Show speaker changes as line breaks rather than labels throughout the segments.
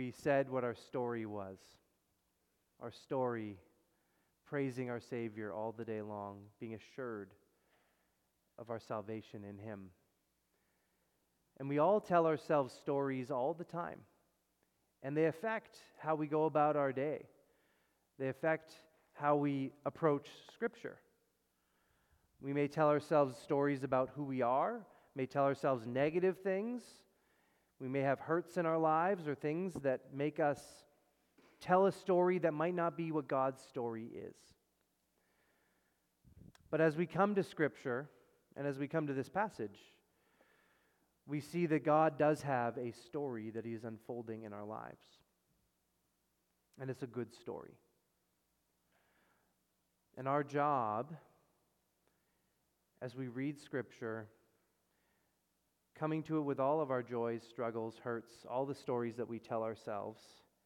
we said what our story was. Our story, praising our Savior all the day long, being assured of our salvation in Him. And we all tell ourselves stories all the time, and they affect how we go about our day. They affect how we approach Scripture. We may tell ourselves stories about who we are, may tell ourselves negative things. We may have hurts in our lives or things that make us tell a story that might not be what God's story is. But as we come to Scripture, and as we come to this passage, we see that God does have a story that He is unfolding in our lives. And it's a good story. And our job, as we read Scripture, coming to it with all of our joys, struggles, hurts, all the stories that we tell ourselves,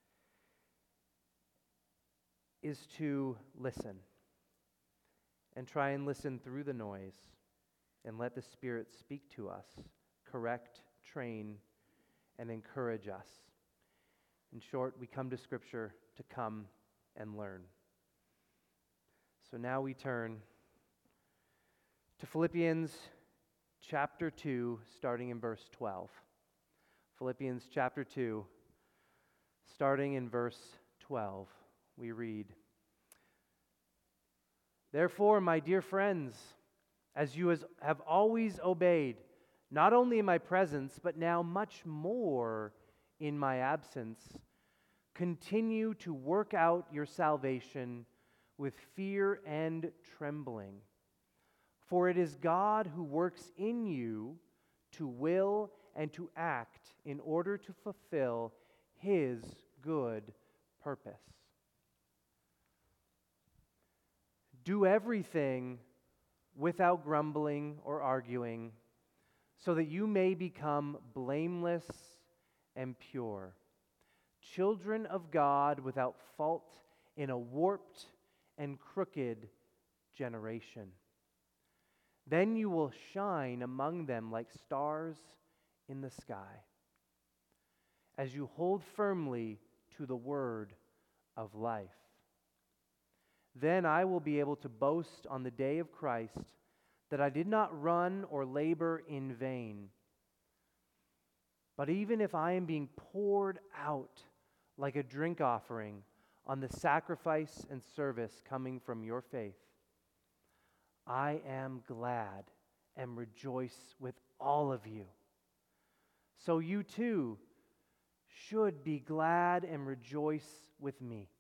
is to listen. And try and listen through the noise and let the Spirit speak to us, correct, train, and encourage us. In short, we come to Scripture to come and learn. So now we turn to Philippians chapter 2, starting in verse 12. Philippians chapter 2, starting in verse 12, we read, "Therefore, my dear friends, as you have always obeyed, not only in my presence, but now much more in my absence, continue to work out your salvation with fear and trembling. For it is God who works in you to will and to act in order to fulfill His good purpose. Do everything without grumbling or arguing, so that you may become blameless and pure, children of God without fault in a warped and crooked generation. Then you will shine among them like stars in the sky, as you hold firmly to the word of life. Then I will be able to boast on the day of Christ that I did not run or labor in vain. But even if I am being poured out like a drink offering on the sacrifice and service coming from your faith, I am glad and rejoice with all of you. So you too should be glad and rejoice with me.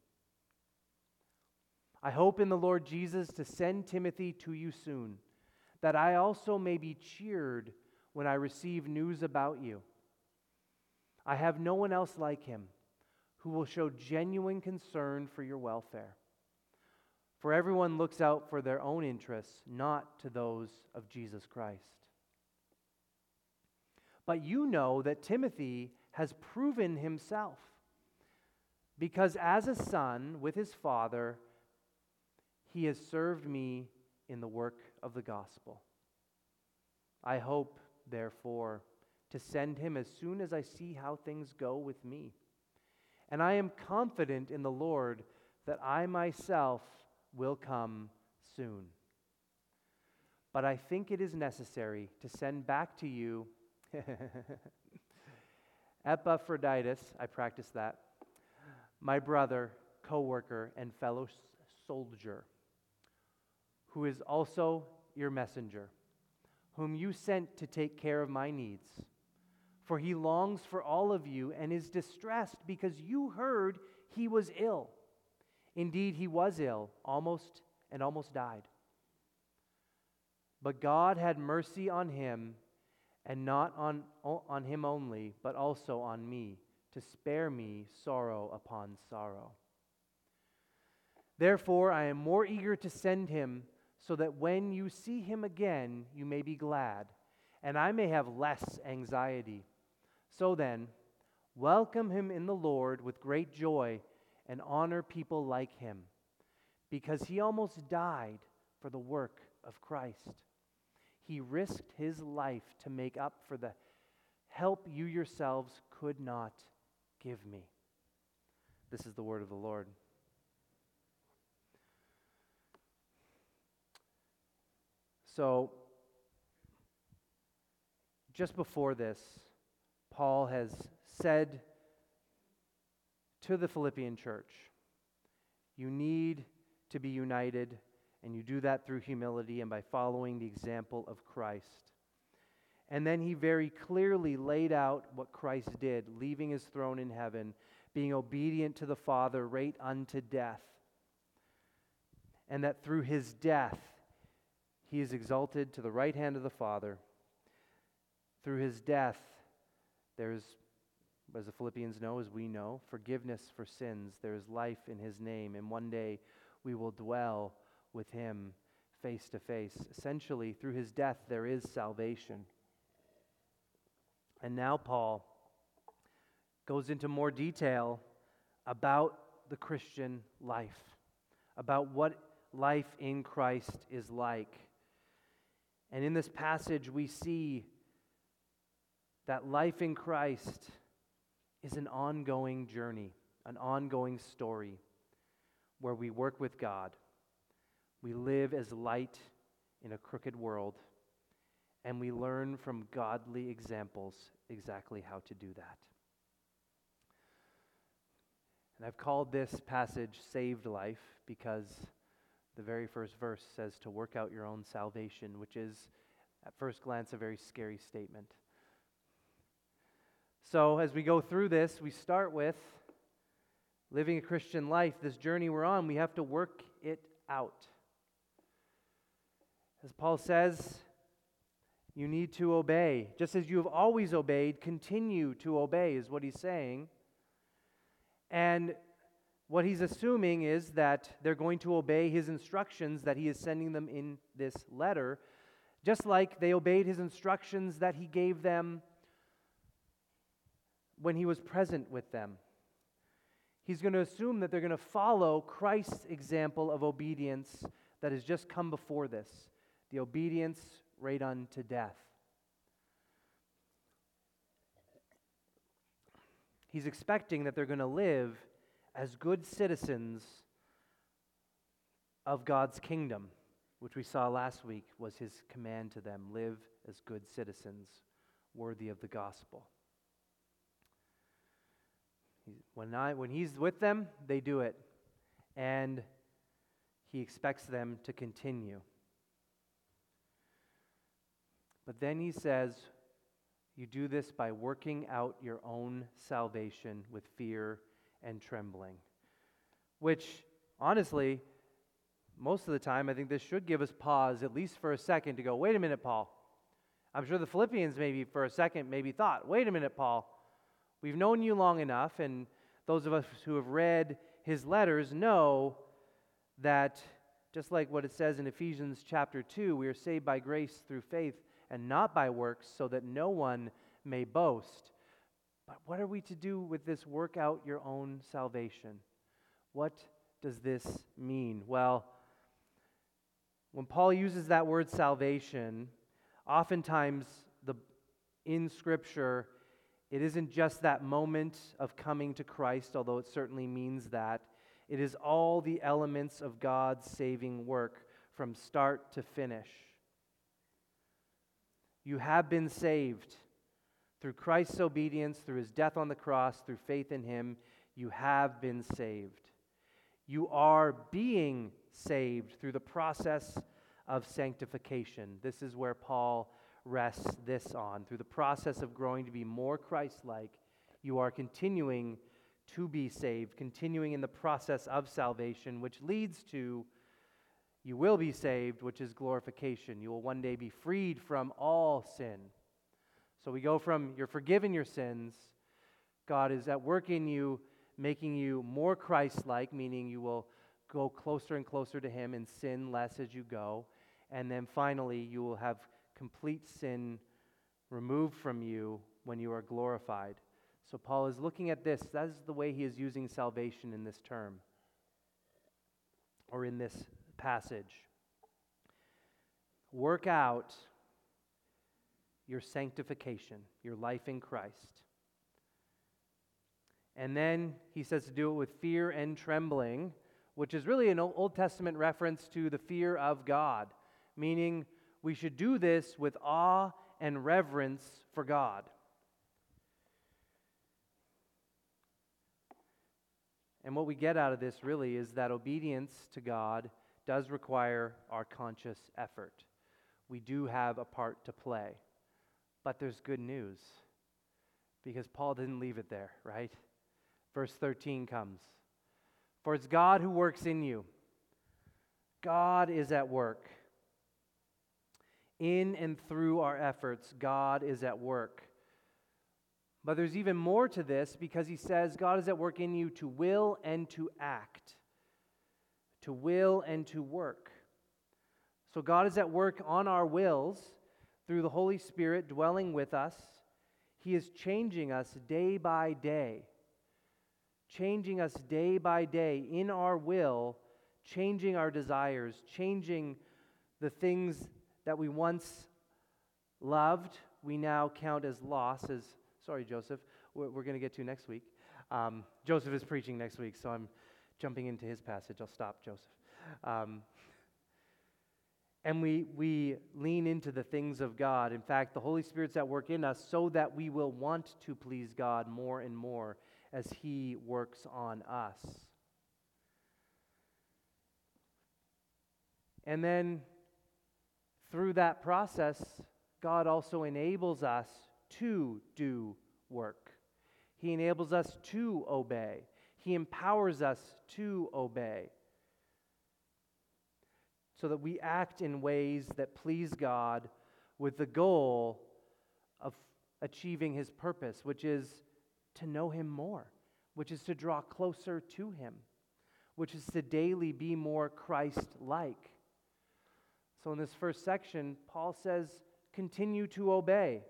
I hope in the Lord Jesus to send Timothy to you soon, that I also may be cheered when I receive news about you. I have no one else like him who will show genuine concern for your welfare. For everyone looks out for their own interests, not to those of Jesus Christ. But you know that Timothy has proven himself, because as a son with his father, he has served me in the work of the gospel. I hope, therefore, to send him as soon as I see how things go with me. And I am confident in the Lord that I myself will come soon. But I think it is necessary to send back to you Epaphroditus, I practiced that, my brother, co-worker, and fellow soldier, who is also your messenger, whom you sent to take care of my needs. For he longs for all of you and is distressed because you heard he was ill. Indeed, he was ill, almost died. But God had mercy on him, and not on him only, but also on me, to spare me sorrow upon sorrow. Therefore, I am more eager to send him, so that when you see him again, you may be glad, and I may have less anxiety. So then, welcome him in the Lord with great joy, and honor people like him, because he almost died for the work of Christ. He risked his life to make up for the help you yourselves could not give me. This is the word of the Lord. So, just before this, Paul has said to the Philippian church, you need to be united, and you do that through humility and by following the example of Christ. And then he very clearly laid out what Christ did, leaving his throne in heaven, being obedient to the Father right unto death. And that through his death, he is exalted to the right hand of the Father. Through his death, there's, as the Philippians know, as we know, forgiveness for sins. There is life in his name, and one day we will dwell with him face to face. Essentially, through his death, there is salvation. And now Paul goes into more detail about the Christian life, about what life in Christ is like. And in this passage, we see that life in Christ is an ongoing journey, an ongoing story where we work with God. We live as light in a crooked world, and we learn from godly examples exactly how to do that. And I've called this passage Saved Life because the very first verse says to work out your own salvation, which is, at first glance, a very scary statement. So as we go through this, we start with living a Christian life. This journey we're on, we have to work it out. As Paul says, you need to obey. Just as you have always obeyed, continue to obey, is what he's saying. And what he's assuming is that they're going to obey his instructions that he is sending them in this letter, just like they obeyed his instructions that he gave them when he was present with them. He's going to assume that they're going to follow Christ's example of obedience that has just come before this, the obedience right unto death. He's expecting that they're going to live as good citizens of God's kingdom, which we saw last week was his command to them, live as good citizens, worthy of the gospel. When he's with them, they do it, and he expects them to continue. But then he says, you do this by working out your own salvation with fear and trembling. Which, honestly, most of the time, I think this should give us pause, at least for a second, to go, wait a minute, Paul. I'm sure the Philippians maybe for a second maybe thought, wait a minute, Paul. We've known you long enough, and those of us who have read his letters know that, just like what it says in Ephesians chapter 2, we are saved by grace through faith and not by works, so that no one may boast. But what are we to do with this work out your own salvation? What does this mean? Well, when Paul uses that word salvation, oftentimes in Scripture, it isn't just that moment of coming to Christ, although it certainly means that. It is all the elements of God's saving work from start to finish. You have been saved through Christ's obedience, through his death on the cross, through faith in him. You have been saved. You are being saved through the process of sanctification. This is where Paul rests this on. Through the process of growing to be more Christ-like, you are continuing to be saved, continuing in the process of salvation, which leads to you will be saved, which is glorification. You will one day be freed from all sin. So we go from you're forgiven your sins, God is at work in you, making you more Christ-like, meaning you will go closer and closer to him and sin less as you go. And then finally, you will have complete sin removed from you when you are glorified. So Paul is looking at this. That is the way he is using salvation in this term, or in this passage. Work out your sanctification, your life in Christ. And then he says to do it with fear and trembling, which is really an Old Testament reference to the fear of God, meaning we should do this with awe and reverence for God. And what we get out of this really is that obedience to God does require our conscious effort. We do have a part to play. But there's good news, because Paul didn't leave it there, right? Verse 13 comes. For it's God who works in you. God is at work. In and through our efforts, God is at work. But there's even more to this, because he says God is at work in you to will and to act. To will and to work. So God is at work on our wills through the Holy Spirit dwelling with us. He is changing us day by day. Changing us day by day in our will, changing our desires, changing the things that we once loved, we now count as loss. Sorry, Joseph, we're going to get to next week. Joseph is preaching next week, so I'm jumping into his passage. I'll stop, Joseph. And we lean into the things of God. In fact, the Holy Spirit's at work in us so that we will want to please God more and more as He works on us. And then through that process, God also enables us to do work. He enables us to obey. He empowers us to obey, so that we act in ways that please God with the goal of achieving His purpose, which is to know Him more, which is to draw closer to Him, which is to daily be more Christ-like. So in this first section, Paul says, continue to obey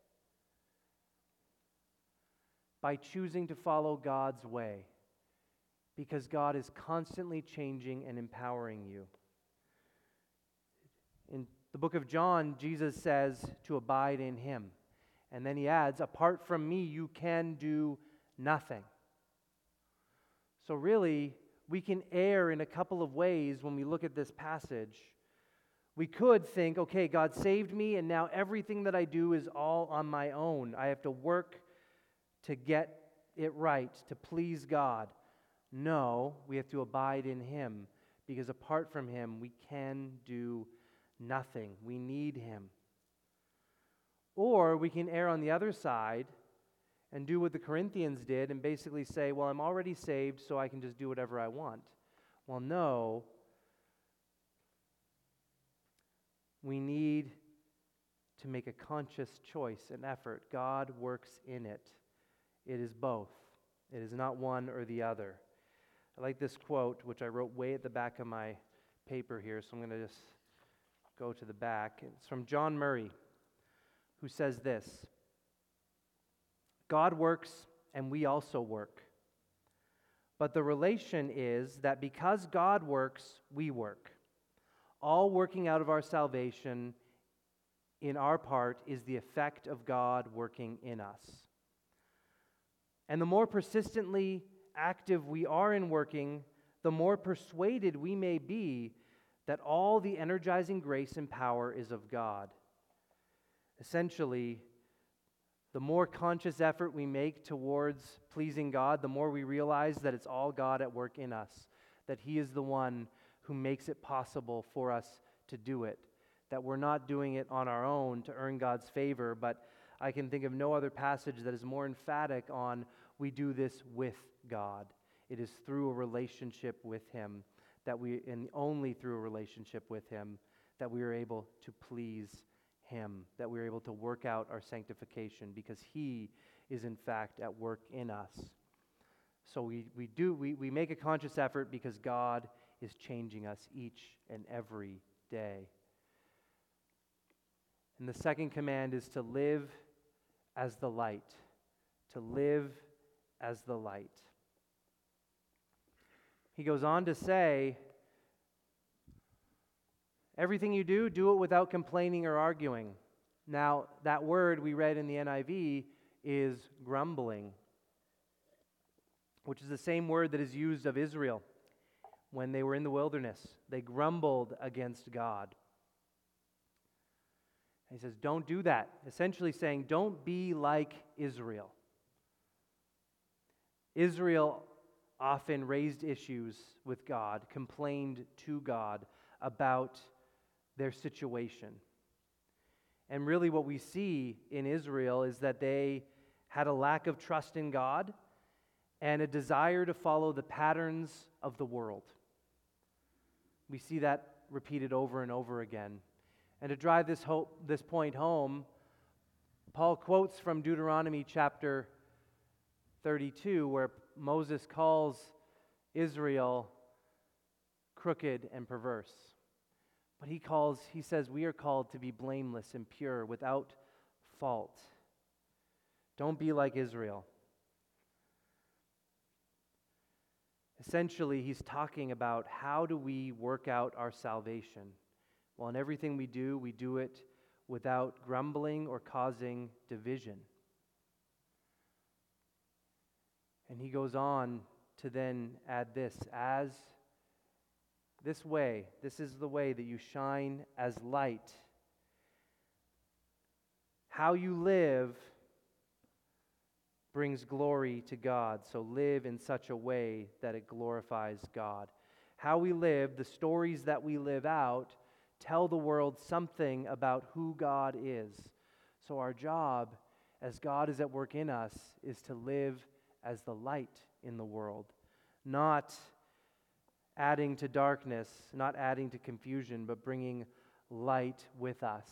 by choosing to follow God's way, because God is constantly changing and empowering you. In the book of John, Jesus says to abide in Him. And then He adds, apart from me, you can do nothing. So really, we can err in a couple of ways when we look at this passage. We could think, okay, God saved me, and now everything that I do is all on my own. I have to work to get it right, to please God. No, we have to abide in Him, because apart from Him, we can do nothing. We need Him. Or we can err on the other side and do what the Corinthians did and basically say, well, I'm already saved, so I can just do whatever I want. Well, no. We need to make a conscious choice and effort. God works in it. It is both. It is not one or the other. I like this quote, which I wrote way at the back of my paper here, so I'm going to just go to the back. It's from John Murray, who says this: God works and we also work. But the relation is that because God works, we work. All working out of our salvation in our part is the effect of God working in us. And the more persistently active we are in working, the more persuaded we may be that all the energizing grace and power is of God. Essentially, the more conscious effort we make towards pleasing God, the more we realize that it's all God at work in us, that He is the one who makes it possible for us to do it, that we're not doing it on our own to earn God's favor, but I can think of no other passage that is more emphatic on we do this with God. It is through a relationship with Him and only through a relationship with Him, that we are able to please Him, that we are able to work out our sanctification, because He is in fact at work in us. So we make a conscious effort because God is changing us each and every day. And the second command is to live as the light. To live as the light. He goes on to say, everything you do, do it without complaining or arguing. Now, that word we read in the NIV is grumbling. which is the same word that is used of Israel when they were in the wilderness. They grumbled against God. And he says, don't do that. Essentially saying, don't be like Israel. Israel often raised issues with God, complained to God about their situation. And really what we see in Israel is that they had a lack of trust in God and a desire to follow the patterns of the world. We see that repeated over and over again. And to drive this point home, Paul quotes from Deuteronomy chapter 32, where Moses calls Israel crooked and perverse. But he says we are called to be blameless and pure, without fault. Don't be like Israel. Essentially, he's talking about how do we work out our salvation. Well, in everything we do it without grumbling or causing division. And he goes on to then add this, this is the way that you shine as light. How you live brings glory to God, so live in such a way that it glorifies God. How we live, the stories that we live out, tell the world something about who God is. So our job, as God is at work in us, is to live as the light in the world, not adding to darkness, not adding to confusion, but bringing light with us.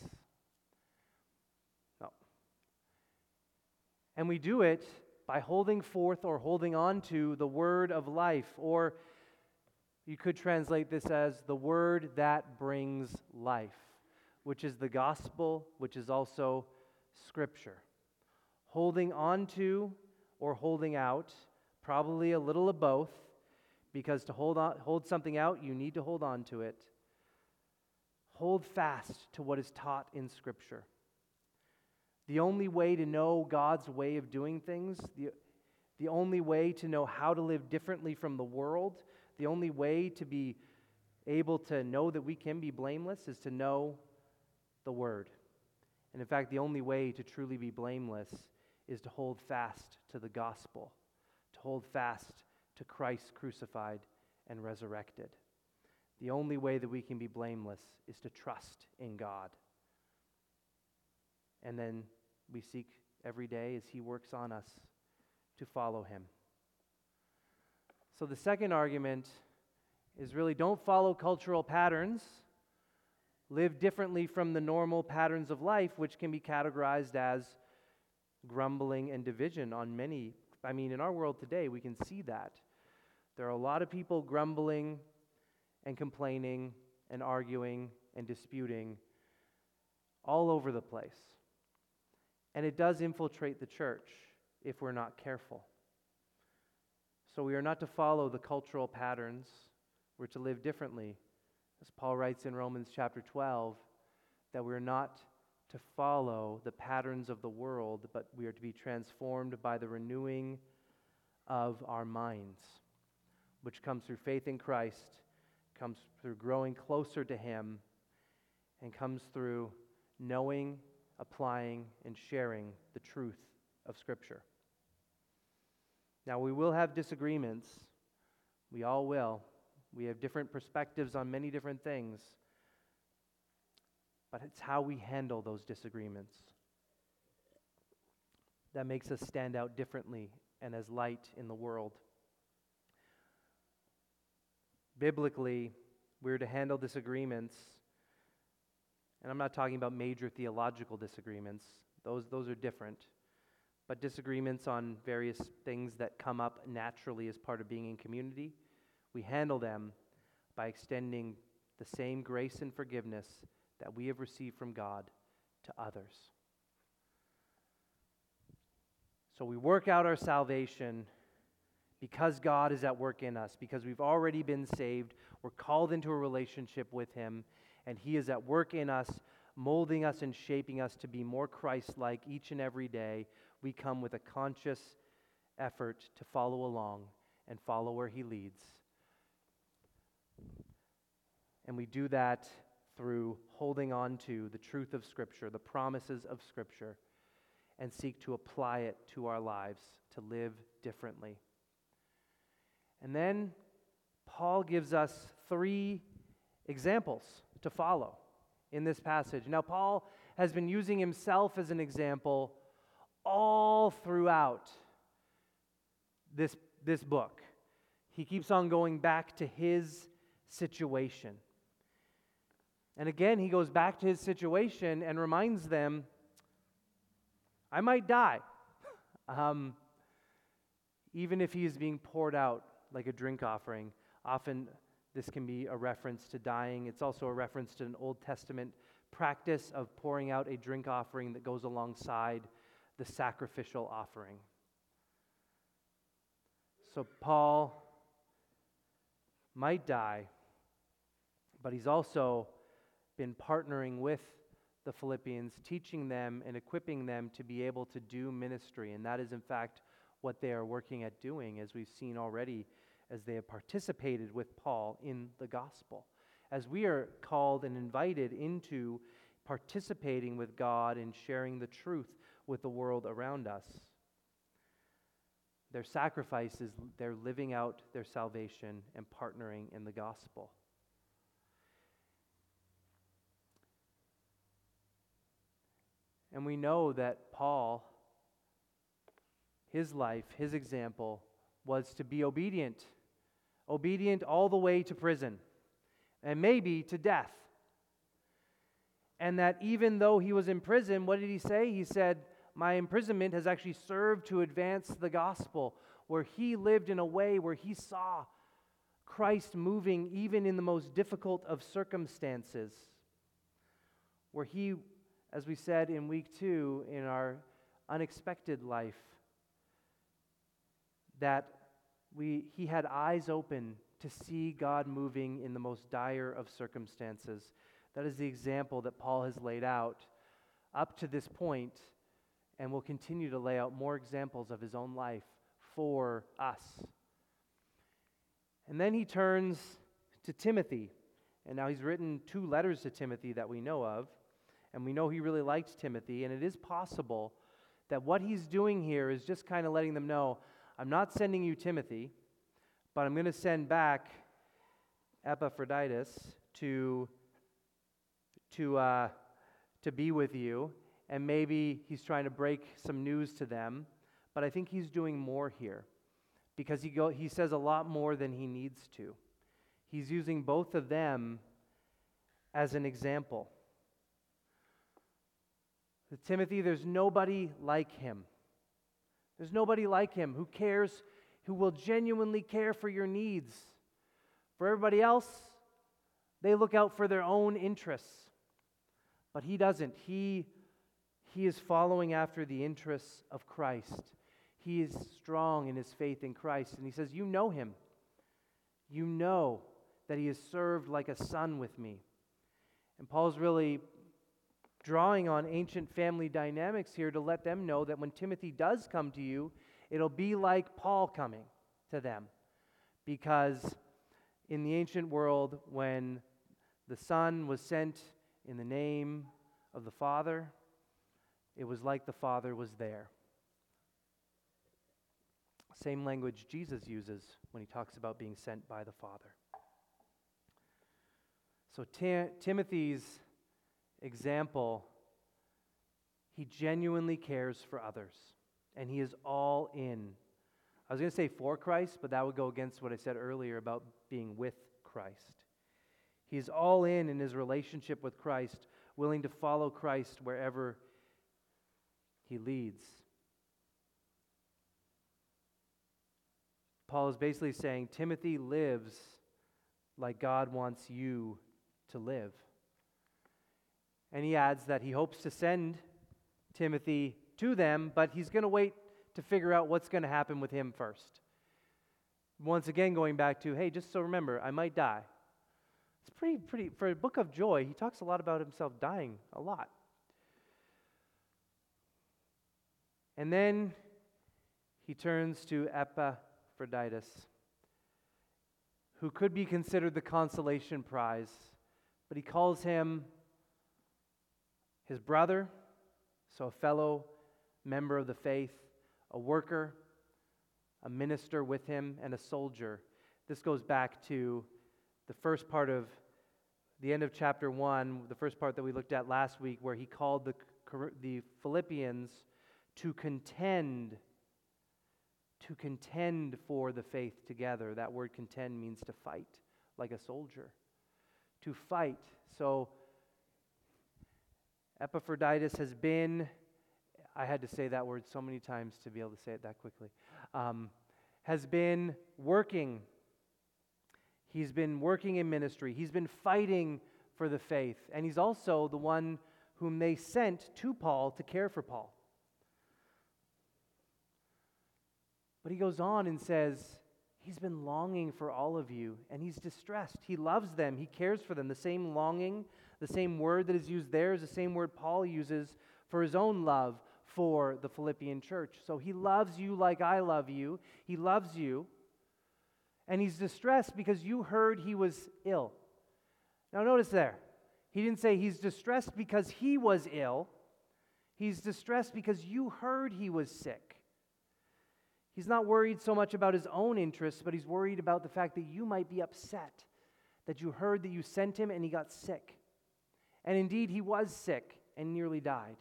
No. And we do it by holding forth or holding on to the word of life, or you could translate this as the word that brings life, which is the gospel, which is also Scripture. Holding on to or holding out, probably a little of both, because to hold something out, you need to hold on to it. Hold fast to what is taught in Scripture. The only way to know God's way of doing things, the only way to know how to live differently from the world, the only way to be able to know that we can be blameless is to know the Word. And in fact, the only way to truly be blameless is to hold fast to the gospel, to hold fast to Christ crucified and resurrected. The only way that we can be blameless is to trust in God. And then we seek every day as He works on us to follow Him. So the second argument is really don't follow cultural patterns. Live differently from the normal patterns of life, which can be categorized as grumbling and division on many. In our world today, we can see that. There are a lot of people grumbling and complaining and arguing and disputing all over the place. And it does infiltrate the church if we're not careful. So we are not to follow the cultural patterns. We're to live differently. As Paul writes in Romans chapter 12, that we're not to follow the patterns of the world, but we are to be transformed by the renewing of our minds, which comes through faith in Christ, comes through growing closer to Him, and comes through knowing, applying, and sharing the truth of Scripture. Now, we will have disagreements. We all will. We have different perspectives on many different things. But it's how we handle those disagreements that makes us stand out differently and as light in the world. Biblically, we're to handle disagreements, and I'm not talking about major theological disagreements. Those are different. But disagreements on various things that come up naturally as part of being in community, we handle them by extending the same grace and forgiveness that we have received from God to others. So we work out our salvation because God is at work in us, because we've already been saved, we're called into a relationship with Him, and He is at work in us, molding us and shaping us to be more Christ-like each and every day. We come with a conscious effort to follow along and follow where he leads. And we do that through holding on to the truth of Scripture, the promises of Scripture, and seek to apply it to our lives to live differently. And then Paul gives us 3 examples to follow in this passage. Now, Paul has been using himself as an example all throughout this book. He keeps on going back to his situation. And again, he goes back to his situation and reminds them, I might die. Even if he is being poured out like a drink offering. Often this can be a reference to dying. It's also a reference to an Old Testament practice of pouring out a drink offering that goes alongside the sacrificial offering. So Paul might die, but he's also been partnering with the Philippians, teaching them and equipping them to be able to do ministry. And that is, in fact, what they are working at doing, as we've seen already, as they have participated with Paul in the gospel. As we are called and invited into participating with God and sharing the truth with the world around us. Their sacrifice is they're living out their salvation and partnering in the gospel. And we know that Paul, his life, his example, was to be obedient. Obedient all the way to prison, and maybe to death. And that even though he was in prison, what did he say? He said, my imprisonment has actually served to advance the gospel, where he lived in a way where he saw Christ moving even in the most difficult of circumstances, where he, as we said in week 2 in our unexpected life, that he had eyes open to see God moving in the most dire of circumstances. That is the example that Paul has laid out up to this point, and will continue to lay out more examples of his own life for us. And then he turns to Timothy, and now he's written 2 letters to Timothy that we know of, and we know he really liked Timothy, and it is possible that what he's doing here is just kind of letting them know, I'm not sending you Timothy, but I'm going to send back Epaphroditus to be with you, and maybe he's trying to break some news to them, but I think he's doing more here, because he says a lot more than he needs to. He's using both of them as an example. With Timothy, there's nobody like him. There's nobody like him who cares, who will genuinely care for your needs. For everybody else, they look out for their own interests. But he doesn't. He is following after the interests of Christ. He is strong in his faith in Christ. And he says, you know him. You know that he has served like a son with me. And Paul's really drawing on ancient family dynamics here to let them know that when Timothy does come to you, it'll be like Paul coming to them. Because in the ancient world, when the Son was sent in the name of the Father, it was like the Father was there. Same language Jesus uses when he talks about being sent by the Father. So Timothy's example, he genuinely cares for others, and he is all in. I was going to say for Christ, but that would go against what I said earlier about being with Christ. He is all in his relationship with Christ, willing to follow Christ wherever he leads. Paul is basically saying, Timothy lives like God wants you to live. And he adds that he hopes to send Timothy to them, but he's going to wait to figure out what's going to happen with him first. Once again, going back to, hey, just so remember, I might die. It's pretty, for a book of joy, he talks a lot about himself dying, a lot. And then he turns to Epaphroditus. who could be considered the consolation prize, but he calls him his brother, so a fellow member of the faith, a worker, a minister with him, and a soldier. This goes back to the first part of the end of chapter 1, the first part that we looked at last week, where he called the Philippians to contend for the faith together. That word contend means to fight, like a soldier. To fight. So Epaphroditus has been, I had to say that word so many times to be able to say it that quickly, has been working. He's been working in ministry. He's been fighting for the faith. And he's also the one whom they sent to Paul to care for Paul. But he goes on and says, he's been longing for all of you, and he's distressed. He loves them. He cares for them. The same longing, the same word that is used there is the same word Paul uses for his own love for the Philippian church. So he loves you like I love you. He loves you. And he's distressed because you heard he was ill. Now notice there, he didn't say he's distressed because he was ill. He's distressed because you heard he was sick. He's not worried so much about his own interests, but he's worried about the fact that you might be upset, that you heard that you sent him and he got sick. And indeed, he was sick and nearly died.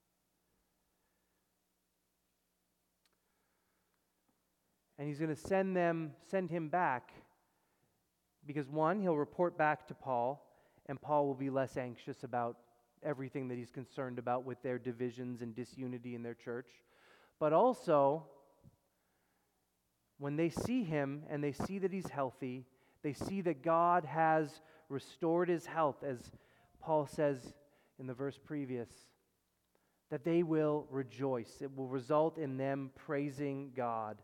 And he's going to send him back because, one, he'll report back to Paul, and Paul will be less anxious about everything that he's concerned about with their divisions and disunity in their church. But also, when they see him and they see that he's healthy, they see that God has restored his health, as Paul says in the verse previous, that they will rejoice. It will result in them praising God.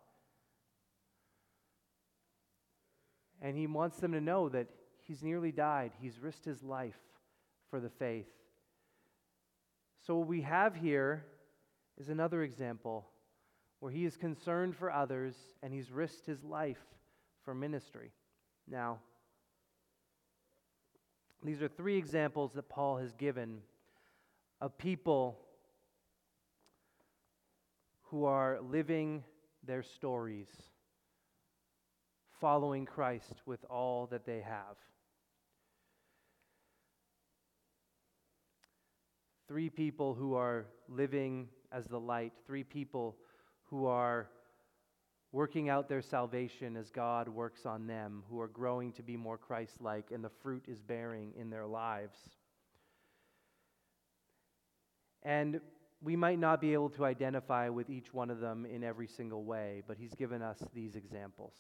And he wants them to know that he's nearly died. He's risked his life for the faith. So what we have here is another example where he is concerned for others and he's risked his life for ministry. Now, these are three examples that Paul has given of people who are living their stories, following Christ with all that they have. Three people who are living as the light, three people who are working out their salvation as God works on them, who are growing to be more Christ-like, and the fruit is bearing in their lives. And we might not be able to identify with each one of them in every single way, but he's given us these examples.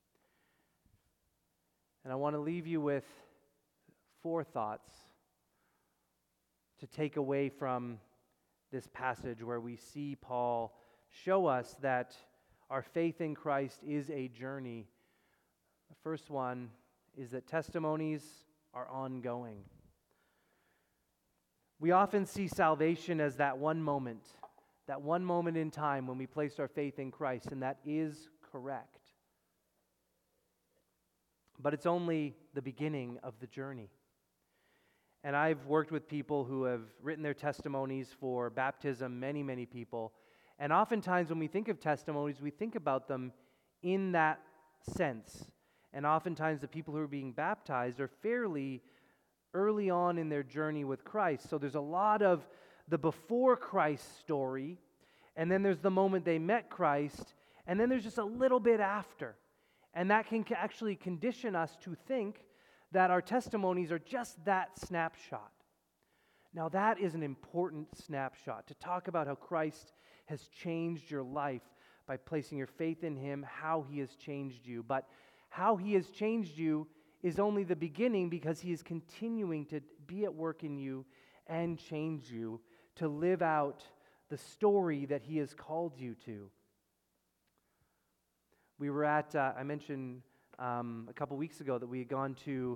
And I want to leave you with 4 thoughts to take away from this passage where we see Paul show us that our faith in Christ is a journey. The first one is that testimonies are ongoing. We often see salvation as that one moment in time when we place our faith in Christ, and that is correct. But it's only the beginning of the journey. And I've worked with people who have written their testimonies for baptism, many, many people. And oftentimes when we think of testimonies, we think about them in that sense. And oftentimes the people who are being baptized are fairly early on in their journey with Christ. So there's a lot of the before Christ story, and then there's the moment they met Christ, and then there's just a little bit after. And that can actually condition us to think that our testimonies are just that snapshot. Now that is an important snapshot, to talk about how Christ has changed your life by placing your faith in Him, how He has changed you. But how He has changed you is only the beginning, because He is continuing to be at work in you and change you to live out the story that He has called you to. We were at, I mentioned a couple weeks ago that we had gone to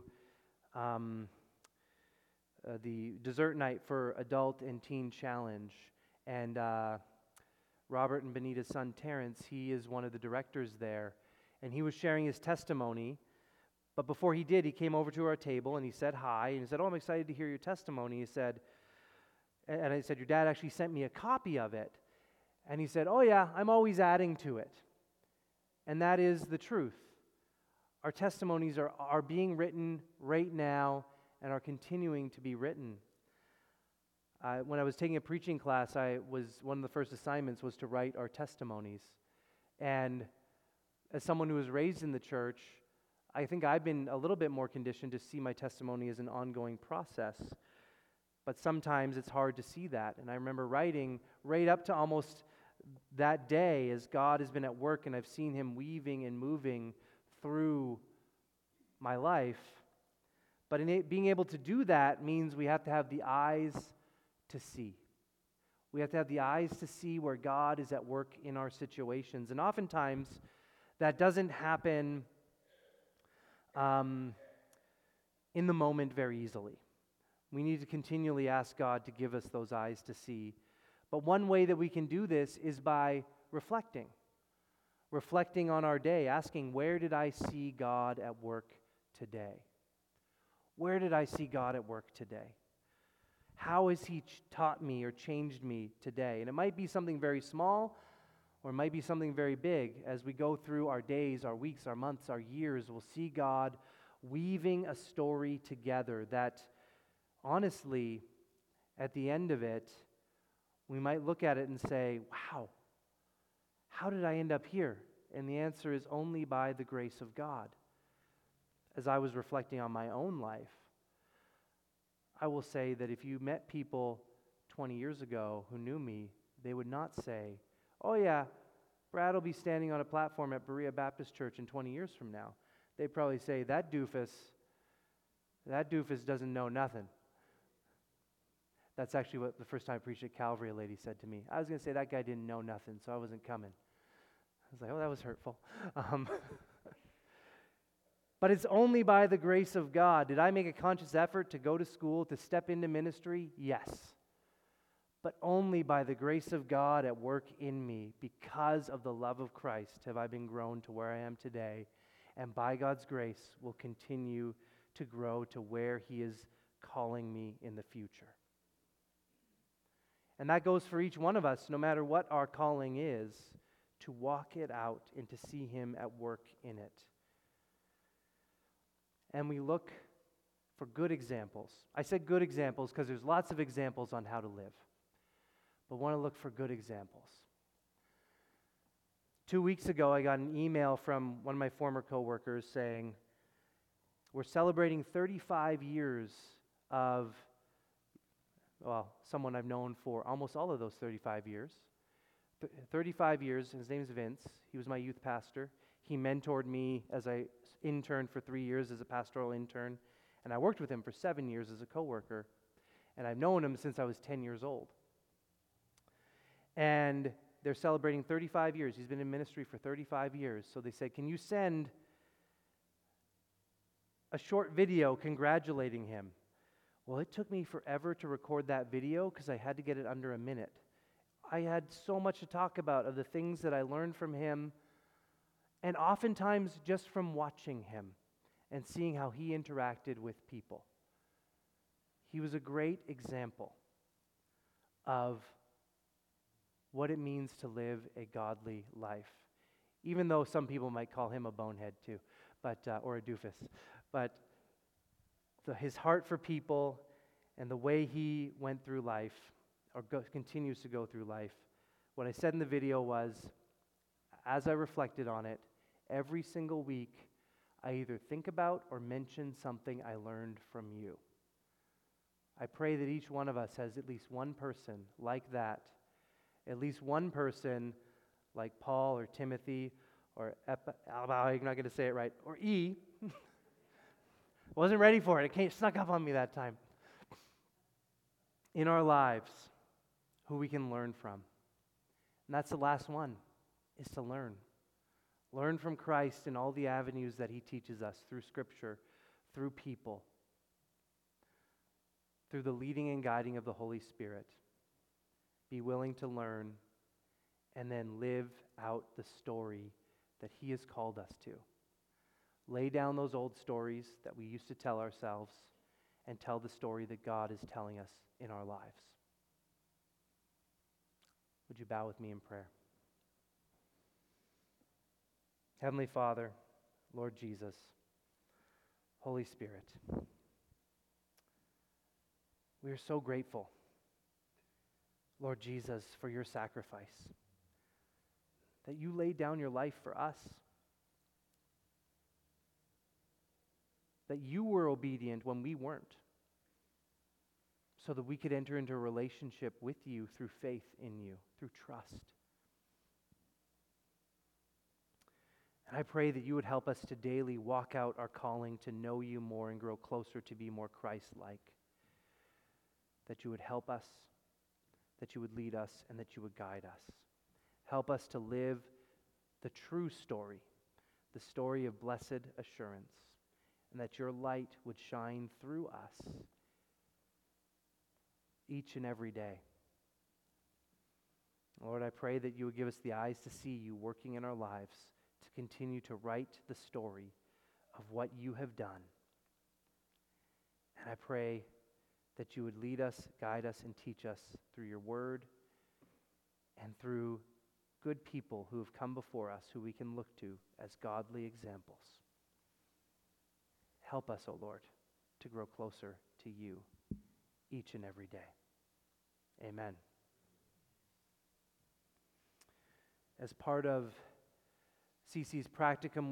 the dessert night for Adult and Teen Challenge. And Robert and Benita's son, Terrence, he is one of the directors there. And he was sharing his testimony But before he did, he came over to our table and he said hi, and he said, "Oh, I'm excited to hear your testimony." He said, and I said, "Your dad actually sent me a copy of it." And he said, "Oh yeah, I'm always adding to it." And that is the truth. Our testimonies are being written right now and are continuing to be written. When I was taking a preaching class, one of the first assignments was to write our testimonies. And as someone who was raised in the church, I think I've been a little bit more conditioned to see my testimony as an ongoing process. But sometimes it's hard to see that. And I remember writing right up to almost that day as God has been at work and I've seen Him weaving and moving through my life. But being able to do that means we have to have the eyes to see. We have to have the eyes to see where God is at work in our situations. And oftentimes, that doesn't happen in the moment very easily. We need to continually ask God to give us those eyes to see. But one way that we can do this is by reflecting on our day, asking, where did I see God at work today? Where did I see God at work today? How has He taught me or changed me today? And it might be something very small, or it might be something very big. As we go through our days, our weeks, our months, our years, we'll see God weaving a story together that, honestly, at the end of it, we might look at it and say, wow, how did I end up here? And the answer is only by the grace of God. As I was reflecting on my own life, I will say that if you met people 20 years ago who knew me, they would not say, "Oh yeah, Brad will be standing on a platform at Berea Baptist Church in 20 years from now." They'd probably say, that doofus doesn't know nothing." That's actually what the first time I preached at Calvary, a lady said to me. I was going to say that guy didn't know nothing, so I wasn't coming. I was like, oh, that was hurtful. But it's only by the grace of God. Did I make a conscious effort to go to school, to step into ministry? Yes. But only by the grace of God at work in me, because of the love of Christ, have I been grown to where I am today. And by God's grace, will continue to grow to where He is calling me in the future. And that goes for each one of us, no matter what our calling is, to walk it out and to see Him at work in it. And we look for good examples. I said good examples because there's lots of examples on how to live. But want to look for good examples. 2 weeks ago, I got an email from one of my former coworkers saying, we're celebrating 35 years of, someone I've known for almost all of those 35 years. 35 years, his name is Vince. He was my youth pastor. He mentored me as I interned for 3 years as a pastoral intern, and I worked with him for 7 years as a coworker, and I've known him since I was 10 years old. And they're celebrating 35 years. He's been in ministry for 35 years. So they said, can you send a short video congratulating him? Well, it took me forever to record that video because I had to get it under a minute. I had so much to talk about of the things that I learned from him, and oftentimes just from watching him and seeing how he interacted with people. He was a great example of what it means to live a godly life, even though some people might call him a bonehead too, or a doofus. But his heart for people and the way he went through life, or continues to go through life, what I said in the video was, as I reflected on it, every single week, I either think about or mention something I learned from you. I pray that each one of us has at least one person like that, at least one person like Paul or Timothy or I'm not going to say it right, or E. Wasn't ready for it. It snuck up on me that time. In our lives, who we can learn from. And that's the last one, is to learn. Learn from Christ in all the avenues that He teaches us through Scripture, through people, through the leading and guiding of the Holy Spirit. Be willing to learn and then live out the story that He has called us to. lay down those old stories that we used to tell ourselves and tell the story that God is telling us in our lives. Would you bow with me in prayer? Heavenly Father, Lord Jesus, Holy Spirit, we are so grateful, Lord Jesus, for your sacrifice, that you laid down your life for us, that you were obedient when we weren't, so that we could enter into a relationship with you through faith in you, through trust. And I pray that you would help us to daily walk out our calling to know you more and grow closer to be more Christ-like. That you would help us, that you would lead us, and that you would guide us. Help us to live the true story, the story of blessed assurance, and that your light would shine through us each and every day. Lord, I pray that you would give us the eyes to see you working in our lives, to continue to write the story of what you have done. And I pray that you would lead us, guide us, and teach us through your word and through good people who have come before us, who we can look to as godly examples. Help us, O Lord, to grow closer to you each and every day. Amen. As part of CC's practicum